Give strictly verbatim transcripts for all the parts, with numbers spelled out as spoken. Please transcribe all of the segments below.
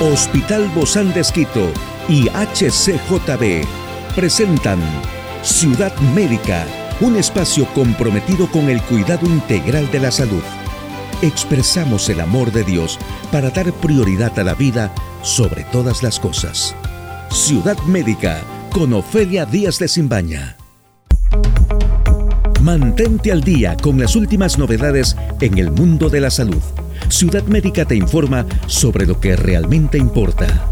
Hospital Bozán de Esquito y H C J B presentan Ciudad Médica, un espacio comprometido con el cuidado integral de la salud. Expresamos el amor de Dios para dar prioridad a la vida sobre todas las cosas. Ciudad Médica con Ofelia Díaz de Simbaña. Mantente al día con las últimas novedades en el mundo de la salud. Ciudad Médica te informa sobre lo que realmente importa.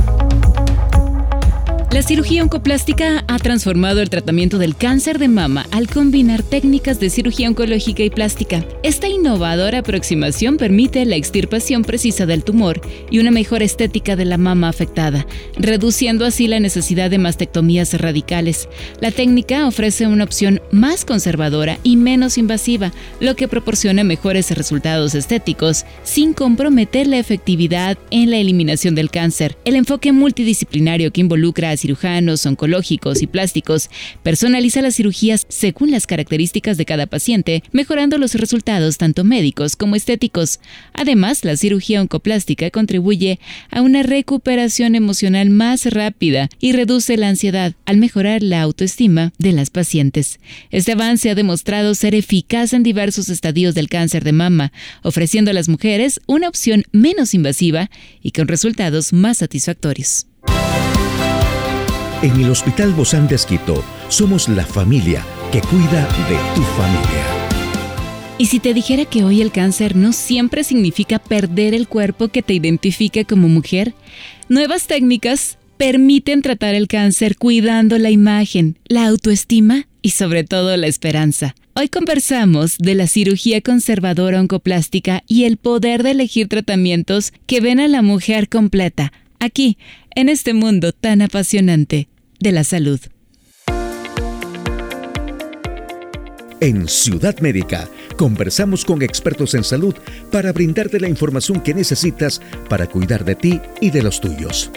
La cirugía oncoplástica ha transformado el tratamiento del cáncer de mama al combinar técnicas de cirugía oncológica y plástica. Esta innovadora aproximación permite la extirpación precisa del tumor y una mejor estética de la mama afectada, reduciendo así la necesidad de mastectomías radicales. La técnica ofrece una opción más conservadora y menos invasiva, lo que proporciona mejores resultados estéticos sin comprometer la efectividad en la eliminación del cáncer. El enfoque multidisciplinario que involucra a cirujanos, oncológicos y plásticos personaliza las cirugías según las características de cada paciente, mejorando los resultados tanto médicos como estéticos. Además, la cirugía oncoplástica contribuye a una recuperación emocional más rápida y reduce la ansiedad al mejorar la autoestima de las pacientes. Este avance ha demostrado ser eficaz en diversos estadios del cáncer de mama, ofreciendo a las mujeres una opción menos invasiva y con resultados más satisfactorios. En el Hospital Bozán de Esquito somos la familia que cuida de tu familia. ¿Y si te dijera que hoy el cáncer no siempre significa perder el cuerpo que te identifica como mujer? Nuevas técnicas permiten tratar el cáncer cuidando la imagen, la autoestima y sobre todo la esperanza. Hoy conversamos de la cirugía conservadora oncoplástica y el poder de elegir tratamientos que ven a la mujer completa, aquí, en este mundo tan apasionante de la salud. En Ciudad Médica, conversamos con expertos en salud para brindarte la información que necesitas para cuidar de ti y de los tuyos.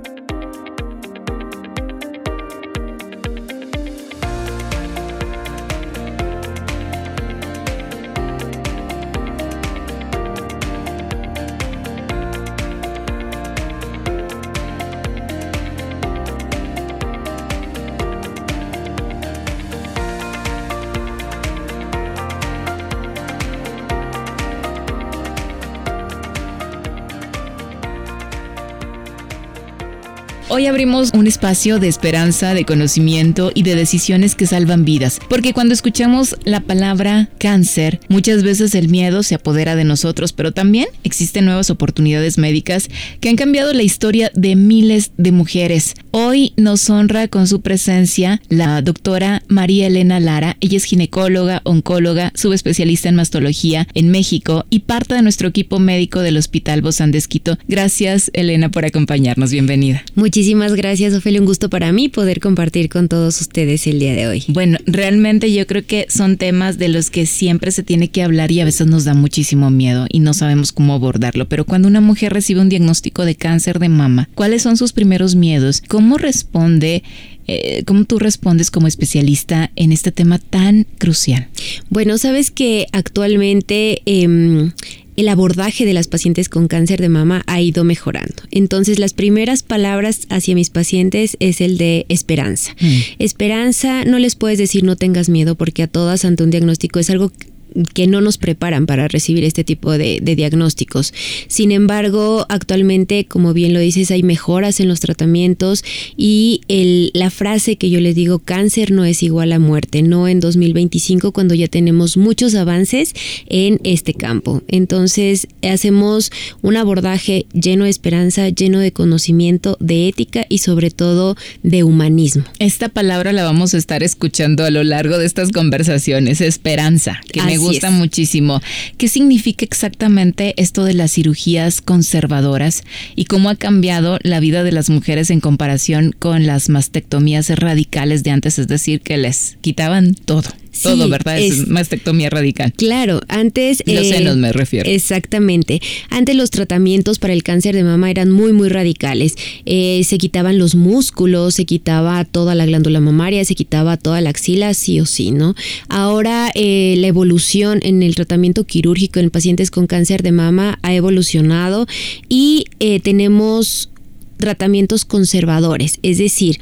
Hoy abrimos un espacio de esperanza, de conocimiento y de decisiones que salvan vidas, porque cuando escuchamos la palabra cáncer, muchas veces el miedo se apodera de nosotros, pero también existen nuevas oportunidades médicas que han cambiado la historia de miles de mujeres. Hoy nos honra con su presencia la doctora María Elena Lara. Ella es ginecóloga, oncóloga, subespecialista en mastología en México y parte de nuestro equipo médico del Hospital Bozán de Esquito. Gracias, Elena, por acompañarnos. Bienvenida. Muchísimas gracias, Ofelia. Un gusto para mí poder compartir con todos ustedes el día de hoy. Bueno, realmente yo creo que son temas de los que siempre se tiene que hablar y a veces nos da muchísimo miedo y no sabemos cómo abordarlo. Pero cuando una mujer recibe un diagnóstico de cáncer de mama, ¿cuáles son sus primeros miedos? ¿Cómo responde? Eh, ¿Cómo tú respondes como especialista en este tema tan crucial? Bueno, sabes que actualmente Eh, el abordaje de las pacientes con cáncer de mama ha ido mejorando. Entonces, las primeras palabras hacia mis pacientes es el de esperanza. Mm. Esperanza, no les puedes decir no tengas miedo, porque a todas ante un diagnóstico es algo que no nos preparan para recibir este tipo de, de diagnósticos. Sin embargo, actualmente, como bien lo dices, hay mejoras en los tratamientos y el, la frase que yo les digo, cáncer no es igual a muerte, no en dos mil veinticinco, cuando ya tenemos muchos avances en este campo. Entonces, hacemos un abordaje lleno de esperanza, lleno de conocimiento, de ética y sobre todo de humanismo. Esta palabra la vamos a estar escuchando a lo largo de estas conversaciones, esperanza, que me gusta gusta muchísimo. ¿Qué significa exactamente esto de las cirugías conservadoras y cómo ha cambiado la vida de las mujeres en comparación con las mastectomías radicales de antes? Es decir, que les quitaban todo. Sí, todo, ¿verdad? Es, es mastectomía radical. Claro, antes... Los eh, senos me refiero. Exactamente. Antes los tratamientos para el cáncer de mama eran muy, muy radicales. Eh, se quitaban los músculos, se quitaba toda la glándula mamaria, se quitaba toda la axila, sí o sí, ¿no? Ahora eh, la evolución en el tratamiento quirúrgico en pacientes con cáncer de mama ha evolucionado y eh, tenemos tratamientos conservadores, es decir,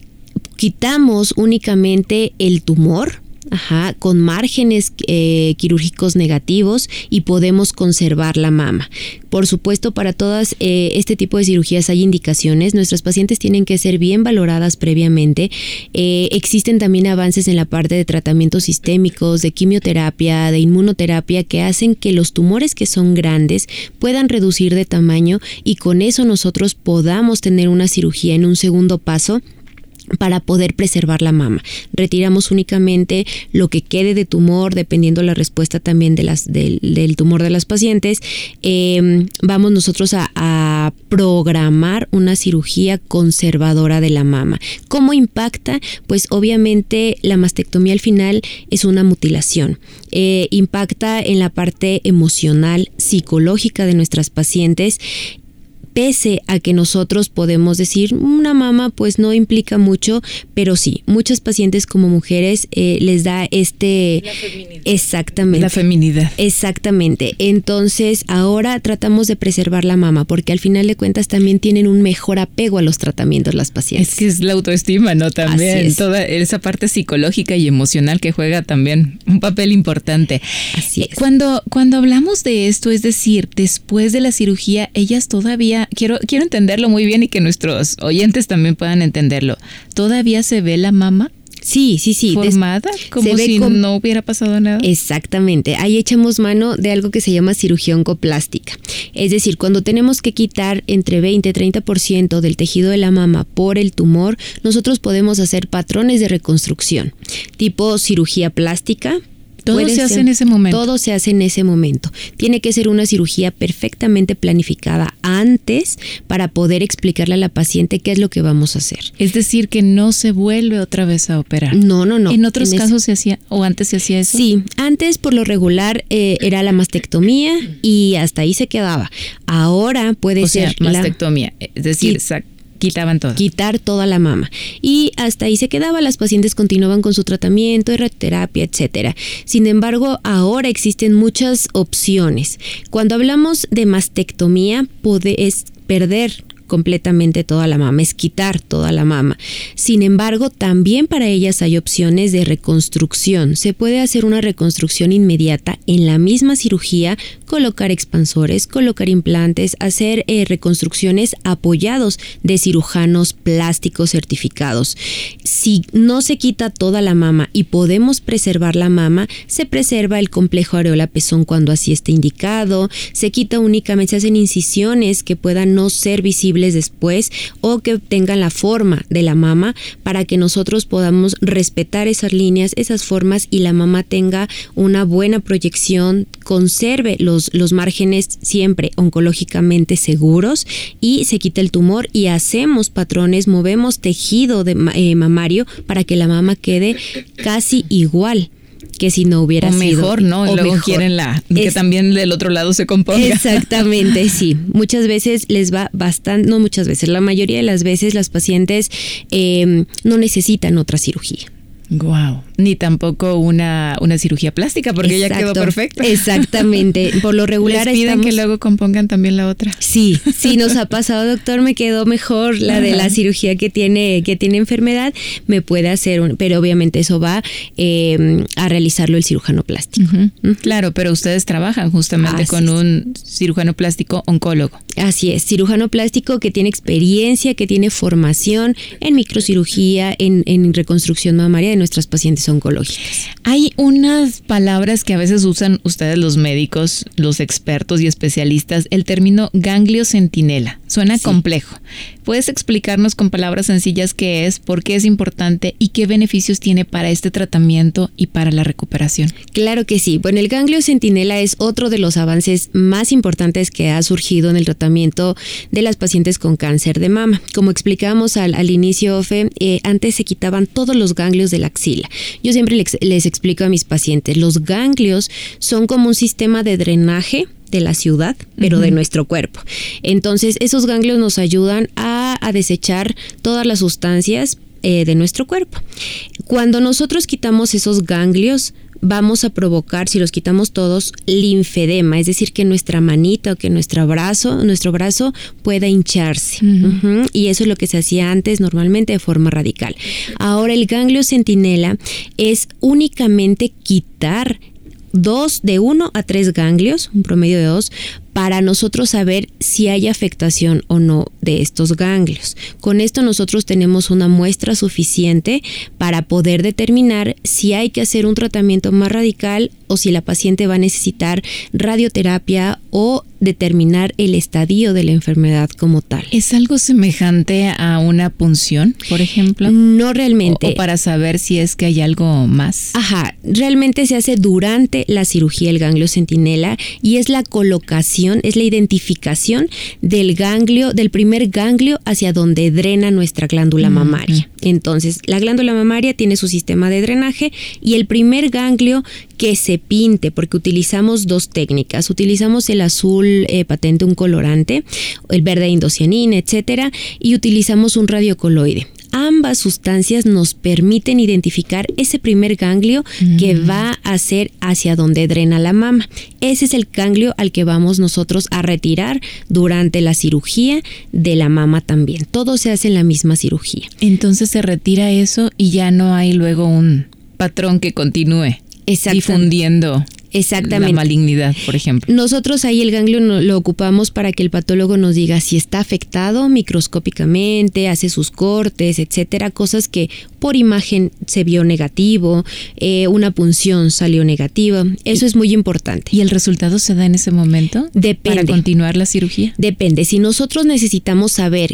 quitamos únicamente el tumor, ajá, con márgenes eh, quirúrgicos negativos y podemos conservar la mama. Por supuesto, para todas eh, este tipo de cirugías hay indicaciones. Nuestras pacientes tienen que ser bien valoradas previamente. Eh, existen también avances en la parte de tratamientos sistémicos, de quimioterapia, de inmunoterapia, que hacen que los tumores que son grandes puedan reducir de tamaño y con eso nosotros podamos tener una cirugía en un segundo paso para poder preservar la mama. Retiramos únicamente lo que quede de tumor, dependiendo la respuesta también de las, del, del tumor de las pacientes. Eh, vamos nosotros a, a programar una cirugía conservadora de la mama. ¿Cómo impacta? Pues obviamente la mastectomía al final es una mutilación. Eh, impacta en la parte emocional, psicológica de nuestras pacientes. Pese a que nosotros podemos decir una mama pues no implica mucho, pero sí, muchas pacientes como mujeres eh, les da este... La feminidad. Exactamente. La feminidad. Exactamente. Entonces ahora tratamos de preservar la mama porque al final de cuentas también tienen un mejor apego a los tratamientos las pacientes. Es que es la autoestima, ¿no? También Así es. Toda esa parte psicológica y emocional que juega también un papel importante. Así es. Cuando, cuando hablamos de esto, es decir, después de la cirugía, ellas todavía... Quiero, quiero entenderlo muy bien y que nuestros oyentes también puedan entenderlo. ¿Todavía se ve la mama? Sí, sí, sí. ¿Formada? Como si como, no hubiera pasado nada. Exactamente. Ahí echamos mano de algo que se llama cirugía oncoplástica. Es decir, cuando tenemos que quitar entre veinte y treinta por ciento del tejido de la mama por el tumor, nosotros podemos hacer patrones de reconstrucción, tipo cirugía plástica. Todo se hace en ese momento. Todo se hace en ese momento. Tiene que ser una cirugía perfectamente planificada antes para poder explicarle a la paciente qué es lo que vamos a hacer. Es decir, que no se vuelve otra vez a operar. No, no, no. ¿En otros en casos ese... se hacía o antes se hacía eso? Sí, antes por lo regular eh, era la mastectomía y hasta ahí se quedaba. Ahora puede o ser sea, mastectomía, la... es decir, sí. Quitaban todo. Quitar toda la mama. Y hasta ahí se quedaba. Las pacientes continuaban con su tratamiento, radioterapia, etcétera. Sin embargo, ahora existen muchas opciones. Cuando hablamos de mastectomía, es perder completamente toda la mama, es quitar toda la mama. Sin embargo, también para ellas hay opciones de reconstrucción. Se puede hacer una reconstrucción inmediata en la misma cirugía, colocar expansores, colocar implantes, hacer eh, reconstrucciones apoyados de cirujanos plásticos certificados. Si no se quita toda la mama y podemos preservar la mama, se preserva el complejo areola-pezón cuando así esté indicado, se quita únicamente, se hacen incisiones que puedan no ser visibles después o que tengan la forma de la mama para que nosotros podamos respetar esas líneas, esas formas y la mama tenga una buena proyección, conserve los, los márgenes siempre oncológicamente seguros y se quita el tumor y hacemos patrones, movemos tejido de, eh, mamario para que la mama quede casi igual que si no hubiera o sido. Mejor, ¿no? Y luego mejor. quieren la, que es, también del otro lado se componga. Exactamente, sí. Muchas veces les va bastante, no muchas veces, la mayoría de las veces las pacientes eh, no necesitan otra cirugía. Wow. Ni tampoco una, una cirugía plástica, porque Exacto. ya quedó perfecta. Exactamente. Por lo regular les piden estamos... que luego compongan también la otra. Sí, sí nos ha pasado, doctor, me quedó mejor la Ajá. de la cirugía que tiene, que tiene enfermedad, me puede hacer un, pero obviamente eso va eh, a realizarlo el cirujano plástico. Uh-huh. Uh-huh. Claro, pero ustedes trabajan justamente Así con es. un cirujano plástico oncólogo. Así es, cirujano plástico que tiene experiencia, que tiene formación en microcirugía, en, en reconstrucción mamaria de nuestras pacientes oncológicas. Hay unas palabras que a veces usan ustedes los médicos, los expertos y especialistas, el término ganglio centinela. Suena sí. complejo. ¿puedes explicarnos con palabras sencillas qué es, por qué es importante y qué beneficios tiene para este tratamiento y para la recuperación? Claro que sí. Bueno, el ganglio centinela es otro de los avances más importantes que ha surgido en el tratamiento de las pacientes con cáncer de mama. Como explicábamos al, al inicio, Ofe, eh, antes se quitaban todos los ganglios de la axila. Yo siempre les, les explico a mis pacientes, los ganglios son como un sistema de drenaje de la ciudad, pero uh-huh. de nuestro cuerpo. Entonces, esos ganglios nos ayudan a, a desechar todas las sustancias eh, de nuestro cuerpo. Cuando nosotros quitamos esos ganglios, vamos a provocar, si los quitamos todos, linfedema, es decir, que nuestra manita o que nuestro brazo, nuestro brazo pueda hincharse. Uh-huh. Uh-huh. Y eso es lo que se hacía antes normalmente de forma radical. Ahora el ganglio centinela es únicamente quitar dos, de uno a tres ganglios, un promedio de dos, para nosotros saber si hay afectación o no de estos ganglios. Con esto nosotros tenemos una muestra suficiente para poder determinar si hay que hacer un tratamiento más radical o si la paciente va a necesitar radioterapia o determinar el estadio de la enfermedad como tal. ¿Es algo semejante a una punción, por ejemplo? No realmente. O, o para saber si es que hay algo más. Ajá, realmente se hace durante la cirugía el ganglio centinela y es la colocación, es la identificación del ganglio, del primer ganglio hacia donde drena nuestra glándula mamaria. Mm-hmm. Entonces, la glándula mamaria tiene su sistema de drenaje y el primer ganglio que se pinte, porque utilizamos dos técnicas, utilizamos el azul eh, patente, un colorante, el verde indocianina, etcétera, y utilizamos un radiocoloide. Ambas sustancias nos permiten identificar ese primer ganglio mm. que va a ser hacia donde drena la mama. Ese es el ganglio al que vamos nosotros a retirar durante la cirugía de la mama también. Todo se hace en la misma cirugía. Entonces se retira eso y ya no hay luego un patrón que continúe difundiendo Exactamente. la malignidad, por ejemplo. Nosotros ahí el ganglio no, lo ocupamos para que el patólogo nos diga si está afectado microscópicamente, hace sus cortes, etcétera, cosas que por imagen se vio negativo, eh, una punción salió negativa. Eso es muy importante. ¿Y el resultado se da en ese momento? Depende. ¿Para continuar la cirugía? Depende. Si nosotros necesitamos saber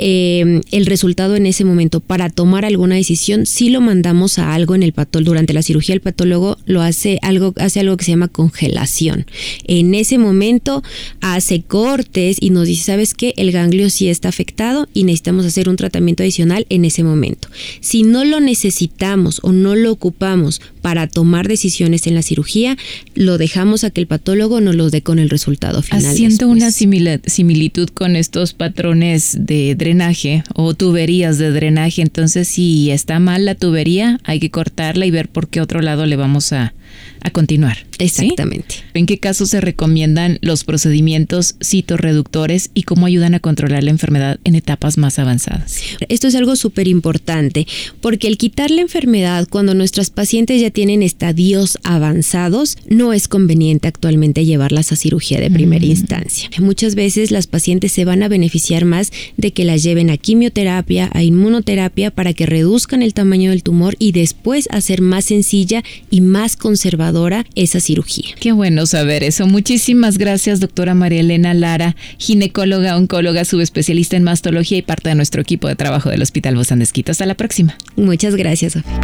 Eh, el resultado en ese momento para tomar alguna decisión, si lo mandamos a algo en el patólogo. Durante la cirugía el patólogo lo hace algo, hace algo que se llama congelación. En ese momento hace cortes y nos dice, ¿sabes qué? El ganglio sí está afectado y necesitamos hacer un tratamiento adicional en ese momento. Si no lo necesitamos o no lo ocupamos para tomar decisiones en la cirugía, lo dejamos a que el patólogo nos lo dé con el resultado final. Haciendo después. una simil- similitud con estos patrones de drenaje o tuberías de drenaje, entonces si está mal la tubería hay que cortarla y ver por qué otro lado le vamos a, a continuar. Exactamente. ¿Sí? ¿En qué casos se recomiendan los procedimientos citorreductores y cómo ayudan a controlar la enfermedad en etapas más avanzadas? Esto es algo súper importante porque el quitar la enfermedad cuando nuestras pacientes ya tienen estadios avanzados no es conveniente actualmente llevarlas a cirugía de primera mm. instancia. Muchas veces las pacientes se van a beneficiar más de que las lleven a quimioterapia, a inmunoterapia para que reduzcan el tamaño del tumor y después hacer más sencilla y más conservadora esa cirugía. Qué bueno saber eso. Muchísimas gracias, doctora María Elena Lara, ginecóloga, oncóloga, subespecialista en mastología y parte de nuestro equipo de trabajo del Hospital Bozán de Esquito. Hasta la próxima. Muchas gracias, Sofía.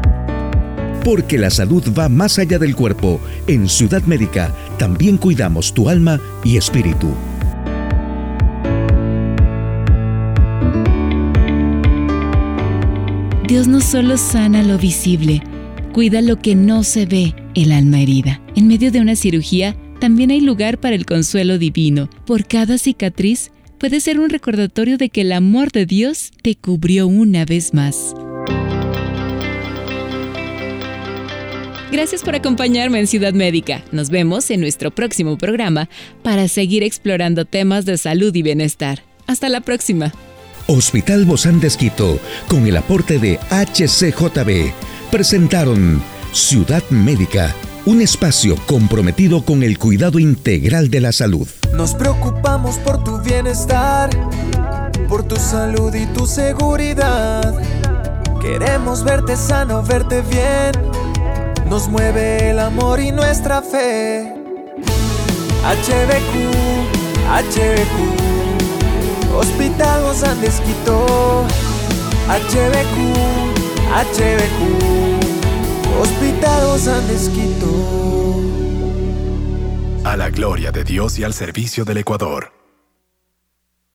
Porque la salud va más allá del cuerpo. En Ciudad Médica también cuidamos tu alma y espíritu. Dios no solo sana lo visible, cuida lo que no se ve, el alma herida. En medio de una cirugía, también hay lugar para el consuelo divino. Por cada cicatriz, puede ser un recordatorio de que el amor de Dios te cubrió una vez más. Gracias por acompañarme en Ciudad Médica. Nos vemos en nuestro próximo programa para seguir explorando temas de salud y bienestar. Hasta la próxima. Hospital Bozán de Esquito, con el aporte de H C J B, presentaron Ciudad Médica, un espacio comprometido con el cuidado integral de la salud. Nos preocupamos por tu bienestar, por tu salud y tu seguridad. Queremos verte sano, verte bien. Nos mueve el amor y nuestra fe. H B Q, H B Q, Hospital Los Andes Quito. H B Q, H B Q, Hospital Los Andes Quito. A la gloria de Dios y al servicio del Ecuador.